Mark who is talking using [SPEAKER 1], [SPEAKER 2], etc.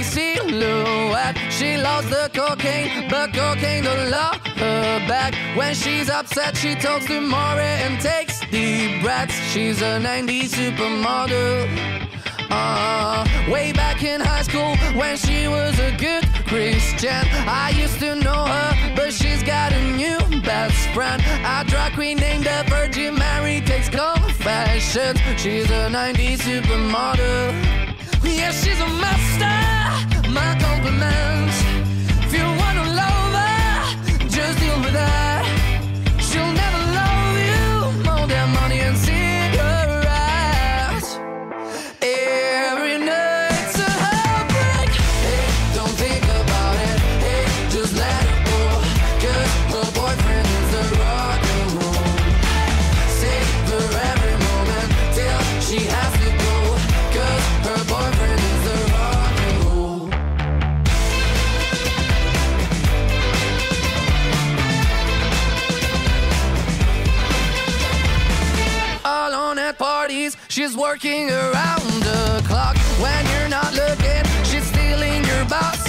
[SPEAKER 1] silhouette. She loves the cocaine, but cocaine don't love her back. When she's upset, she talks to Maury and takes deep breaths. She's a 90s supermodel. Way back in high school when she was a good Christian, I used to know her, but she's got a new best friend. A drag queen named the Virgin Mary takes confessions. She's a 90s supermodel. Yeah, she's a master. My compliments. If you wanna love her, just deal with her. She'll never love you more than money and cigarettes. Every night's a heartbreak. Hey, don't think about it. Hey, just let it go. 'Cause her boyfriend is a rock and roll. Savor every moment till she has to go. 'Cause her boyfriend is a rock and roll. Alone at parties, she's working around the clock. When you're not looking, she's stealing your boss